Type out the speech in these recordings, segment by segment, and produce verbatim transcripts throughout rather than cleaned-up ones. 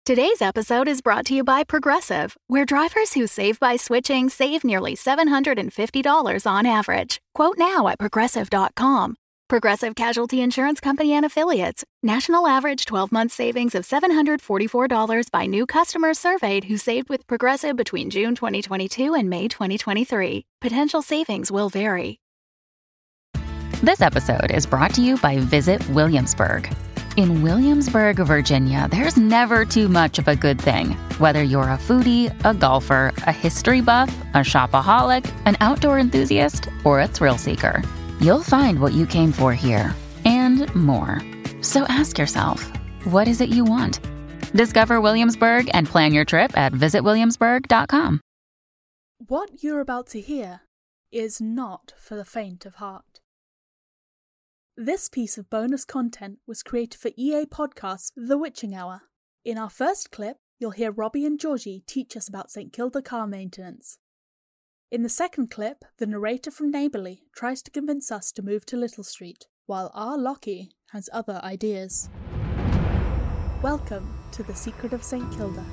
Today's episode is brought to you by Progressive, where drivers who save by switching save nearly seven hundred fifty dollars on average. Quote now at progressive dot com. Progressive Casualty Insurance Company and Affiliates. National average twelve-month savings of seven hundred forty-four dollars by new customers surveyed who saved with Progressive between June twenty twenty-two and May twenty twenty-three. Potential savings will vary. This episode is brought to you by Visit Williamsburg. In Williamsburg, Virginia, there's never too much of a good thing. Whether you're a foodie, a golfer, a history buff, a shopaholic, an outdoor enthusiast, or a thrill seeker, you'll find what you came for here and more. So ask yourself, what is it you want? Discover Williamsburg and plan your trip at visit williamsburg dot com. What you're about to hear is not for the faint of heart. This piece of bonus content was created for E A Podcasts' The Witching Hour. In our first clip, you'll hear Robbie and Georgie teach us about Saint Kilda car maintenance. In the second clip, the narrator from Neighbourly tries to convince us to move to Little Street, while our Lockie has other ideas. Welcome to The Secret of Saint Kilda.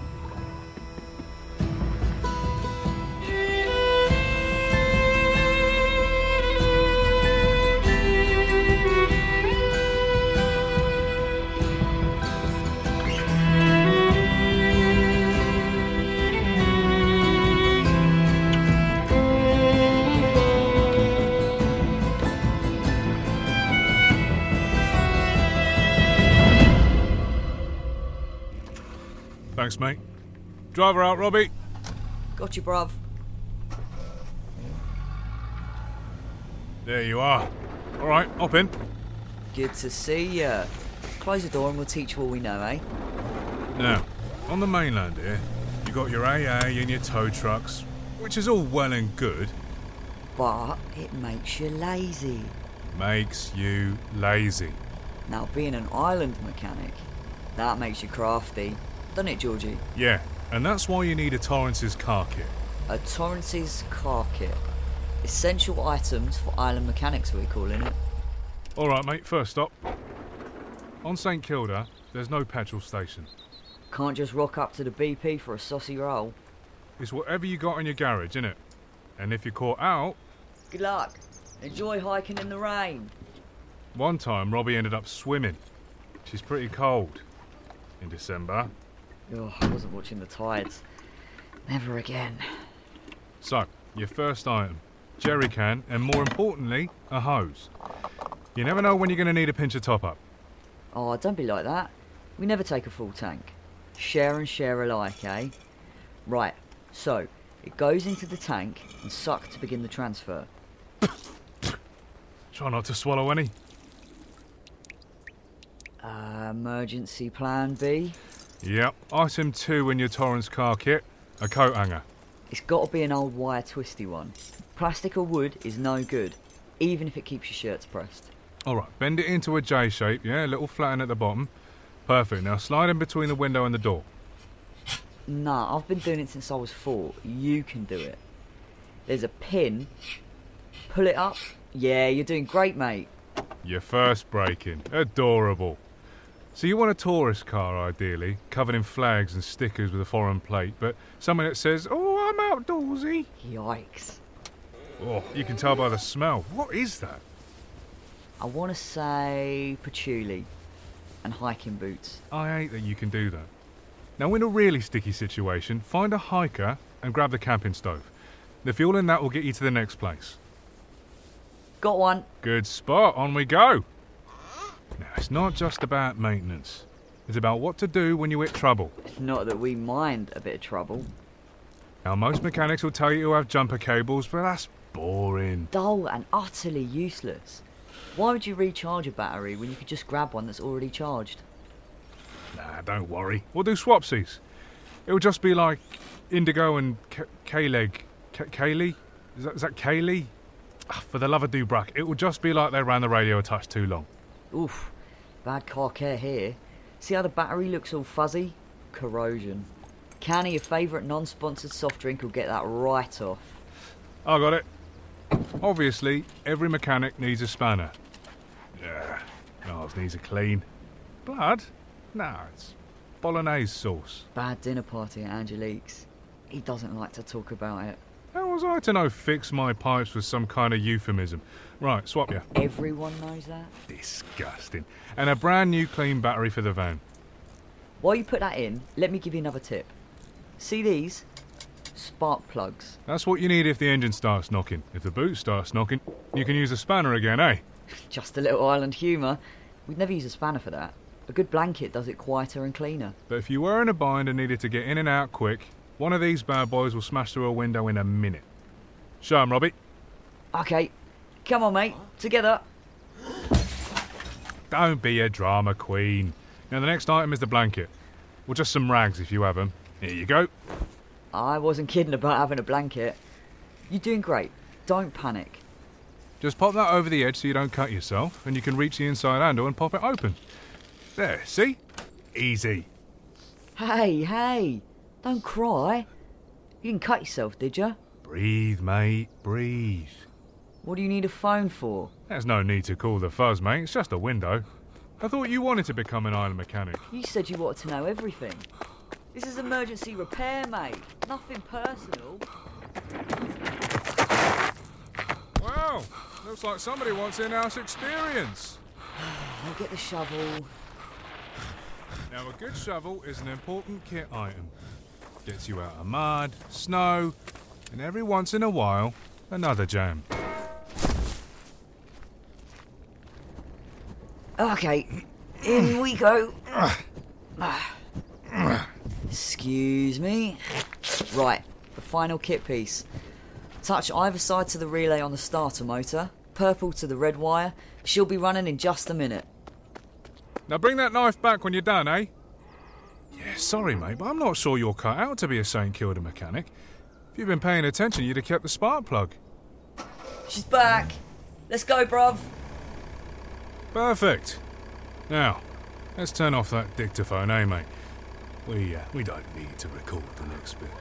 Thanks, mate. Driver out, Robbie. Got you, bruv. There you are. All right, hop in. Good to see ya. Close the door and we'll teach you all we know, eh? Now, on the mainland here, you got your A A and your tow trucks, which is all well and good. But it makes you lazy. Makes you lazy. Now, being an island mechanic, that makes you crafty. Doesn't it, Georgie? Yeah, and that's why you need a Torrance's car kit. A Torrance's car kit. Essential items for island mechanics, we're calling it. All right, mate, first stop. On Saint Kilda, there's no petrol station. Can't just rock up to the B P for a saucy roll. It's whatever you got in your garage, innit? And if you're caught out... Good luck. Enjoy hiking in the rain. One time, Robbie ended up swimming. She's pretty cold. In December. Oh, I wasn't watching the tides. Never again. So, your first item. Jerry can, and more importantly, a hose. You never know when you're going to need a pinch of top-up. Oh, don't be like that. We never take a full tank. Share and share alike, eh? Right, so, it goes into the tank and sucked to begin the transfer. Try not to swallow any. Uh, emergency plan B? Yep, item two in your Torrance car kit, a coat hanger. It's got to be an old wire twisty one. Plastic or wood is no good, even if it keeps your shirts pressed. Alright, bend it into a J shape, yeah, a little flatten at the bottom. Perfect, now slide in between the window and the door. Nah, I've been doing it since I was four. You can do it. There's a pin. Pull it up. Yeah, you're doing great, mate. Your first break-in. Adorable. So you want a tourist car, ideally, covered in flags and stickers with a foreign plate, but something that says, "Oh, I'm outdoorsy." Yikes. Oh, you can tell by the smell. What is that? I want to say patchouli and hiking boots. I hate that you can do that. Now, in a really sticky situation, find a hiker and grab the camping stove. The fuel in that will get you to the next place. Got one. Good spot. On we go. Now, it's not just about maintenance. It's about what to do when you hit trouble. Not that we mind a bit of trouble. Now, most mechanics will tell you to have jumper cables, but that's boring. Dull and utterly useless. Why would you recharge a battery when you could just grab one that's already charged? Nah, don't worry. We'll do swapsies. It'll just be like Indigo and K- K-Leg. K- Kaylee? Is that, is that Kaylee? Ah, for the love of Dubrack, it will just be like they ran the radio a touch too long. Oof, bad car care here. See how the battery looks all fuzzy? Corrosion. Canny, your favourite non-sponsored soft drink, will get that right off. I got it. Obviously, every mechanic needs a spanner. Yeah, ours needs a clean. Blood? Nah, it's bolognese sauce. Bad dinner party at Angelique's. He doesn't like to talk about it. How was I to know fix my pipes was some kind of euphemism? Right, swap ya. Everyone knows that. Disgusting. And a brand new clean battery for the van. While you put that in, let me give you another tip. See these? Spark plugs. That's what you need if the engine starts knocking. If the boot starts knocking, you can use a spanner again, eh? Just a little island humour. We'd never use a spanner for that. A good blanket does it quieter and cleaner. But if you were in a bind and needed to get in and out quick, one of these bad boys will smash through a window in a minute. Show 'em, Robbie. Okay, come on mate, together. Don't be a drama queen. Now the next item is the blanket. Or just some rags if you have 'em. Here you go. I wasn't kidding about having a blanket. You're doing great. Don't panic. Just pop that over the edge so you don't cut yourself, and you can reach the inside handle and pop it open. There, see? Easy. Hey, hey, don't cry. You didn't cut yourself, did you? Breathe, mate, breathe. What do you need a phone for? There's no need to call the fuzz, mate. It's just a window. I thought you wanted to become an island mechanic. You said you wanted to know everything. This is emergency repair, mate. Nothing personal. Wow, looks like somebody wants in-house experience. I'll get the shovel. Now, a good shovel is an important kit item. Gets you out of mud, snow, and every once in a while, another jam. Okay, in we go. Excuse me. Right, the final kit piece. Touch either side to the relay on the starter motor, purple to the red wire. She'll be running in just a minute. Now bring that knife back when you're done, eh? Yeah, sorry, mate, but I'm not sure you're cut out to be a Saint Kilda mechanic. If you'd been paying attention, you'd have kept the spark plug. She's back. Let's go, bruv. Perfect. Now, let's turn off that dictaphone, eh, mate? We, uh, we don't need to record the next bit.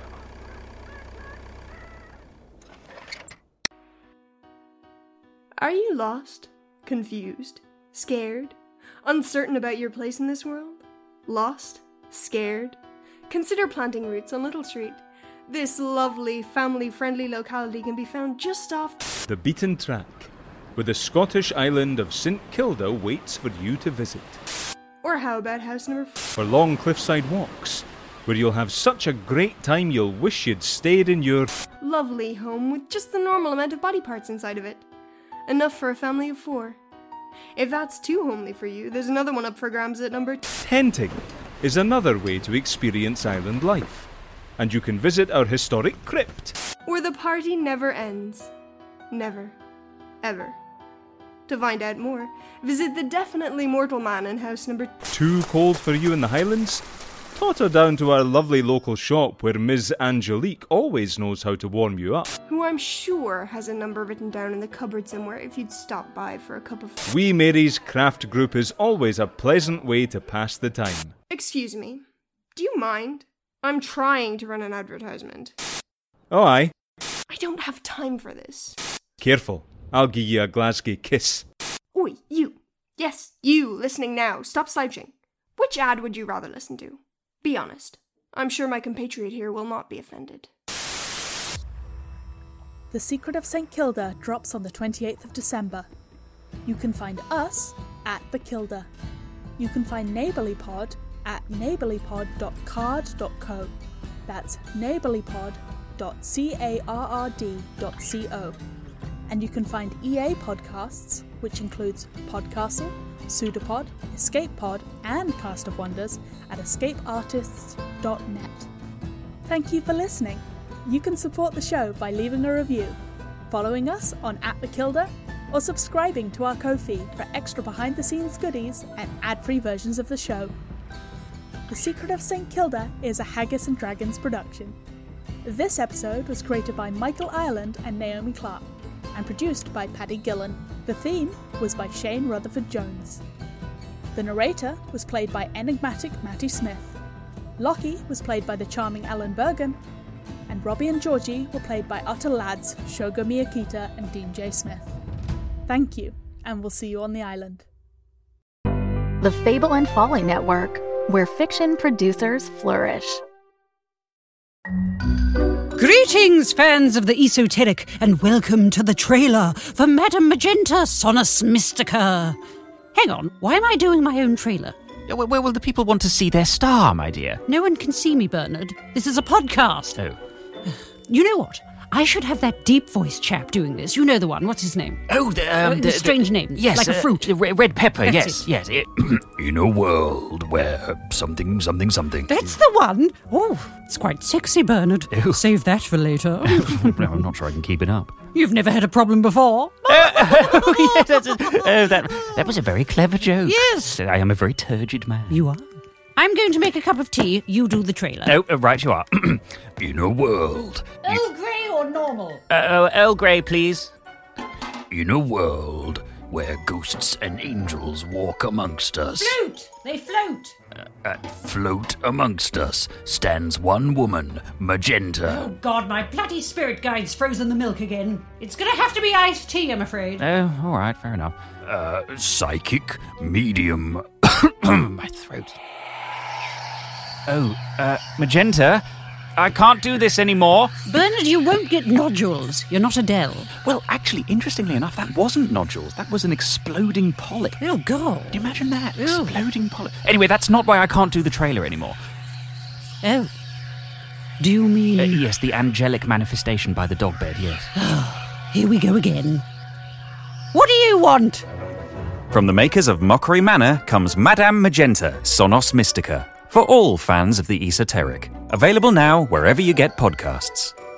Are you lost, confused, scared, uncertain about your place in this world? Lost? Scared? Consider planting roots on Little Street. This lovely, family-friendly locality can be found just off the beaten track, where the Scottish island of Saint Kilda waits for you to visit. Or how about house number four? For long cliffside walks, where you'll have such a great time you'll wish you'd stayed in your lovely home with just the normal amount of body parts inside of it. Enough for a family of four. If that's too homely for you, there's another one up for grabs at number two. Tenting is another way to experience island life, and you can visit our historic crypt, where the party never ends. Never. Ever. To find out more, visit the Definitely Mortal Man in house number two. Too cold for you in the Highlands? Totter down to our lovely local shop where Miz Angelique always knows how to warm you up. Who I'm sure has a number written down in the cupboard somewhere if you'd stop by for a cup of... Wee Mary's Craft Group is always a pleasant way to pass the time. Excuse me, do you mind? I'm trying to run an advertisement. Oh aye. I don't have time for this. Careful, I'll give you a Glasgow kiss. Oi, you. Yes, you, listening now. Stop slouching. Which ad would you rather listen to? Be honest. I'm sure my compatriot here will not be offended. The Secret of Saint Kilda drops on the twenty-eighth of December. You can find us at The Kilda. You can find Neighbourly Pod at neighbourly pod dot card dot co. That's neighbourly pod dot card dot co. And you can find E A podcasts, which includes Podcastle, Pseudopod, Escape Pod, and Cast of Wonders at escape artists dot net. Thank you for listening. You can support the show by leaving a review, following us on at The Kilda, or subscribing to our Ko-fi for extra behind-the-scenes goodies and ad-free versions of the show. The Secret of Saint Kilda is a Haggis and Dragons production. This episode was created by Michael Ireland and Naomi Clark, and produced by Paddy Gillen. The theme was by Shane Rutherford-Jones. The narrator was played by enigmatic Matty Smith. Lockie was played by the charming Ellen Bergen, and Robbie and Georgie were played by utter lads Shogo Miyakita and Dean J. Smith. Thank you, and we'll see you on the island. The Fable and Folly Network, where fiction producers flourish. Greetings, fans of the esoteric, and welcome to the trailer for Madame Magenta Sonus Mystica. Hang on, why am I doing my own trailer? Where, where will the people want to see their star, my dear? No one can see me, Bernard. This is a podcast. Oh. You know what? I should have that deep voice chap doing this. You know the one. What's his name? Oh, the, um, uh, the, the strange the, name. Yes, like a uh, fruit. uh, red pepper. That's yes, it. yes. It, in a world where something, something, something. That's the one. Oh, it's quite sexy, Bernard. Ew. Save that for later. No, I'm not sure I can keep it up. You've never had a problem before. oh, yeah, that's a, oh, that that was a very clever joke. Yes. I am a very turgid man. You are. I'm going to make a cup of tea. You do the trailer. No, uh, right you are. In a world. Earl Grey or normal? Uh, Earl Grey, please. In a world where ghosts and angels walk amongst us, Float! They float! uh, uh, float amongst us, stands one woman, Magenta. Oh, God, my bloody spirit guide's frozen the milk again. It's going to have to be iced tea, I'm afraid. Oh, all right, fair enough. Uh, psychic, medium. My throat. Oh, uh, Magenta, I can't do this anymore. Bernard, you won't get nodules. You're not Adele. Well, actually, interestingly enough, that wasn't nodules. That was an exploding polyp. Oh, God. Can you imagine that? Ew. Exploding polyp. Anyway, that's not why I can't do the trailer anymore. Oh. Do you mean... Uh, yes, the angelic manifestation by the dog bed, yes. Here we go again. What do you want? From the makers of Mockery Manor comes Madame Magenta Sonus Mystica, for all fans of the esoteric. Available now wherever you get podcasts.